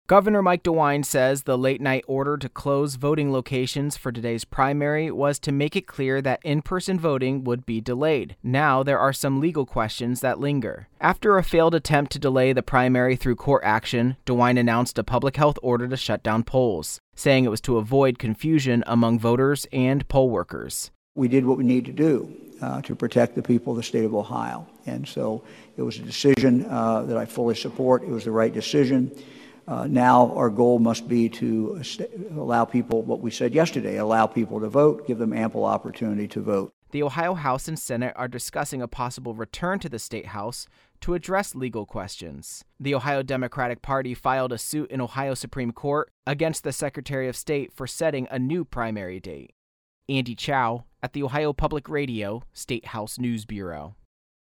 Governor Mike DeWine says the late-night order to close voting locations for today's primary was to make it clear that in-person voting would be delayed. Now there are some legal questions that linger. After a failed attempt to delay the primary through court action, DeWine announced a public health order to shut down polls, saying it was to avoid confusion among voters and poll workers. We did what we need to do to protect the people of the state of Ohio. And so it was a decision that I fully support. It was the right decision. Now our goal must be to allow people, what we said yesterday, allow people to vote, give them ample opportunity to vote. The Ohio House and Senate are discussing a possible return to the State House to address legal questions. The Ohio Democratic Party filed a suit in Ohio Supreme Court against the Secretary of State for setting a new primary date. Andy Chow at the Ohio Public Radio State House News Bureau.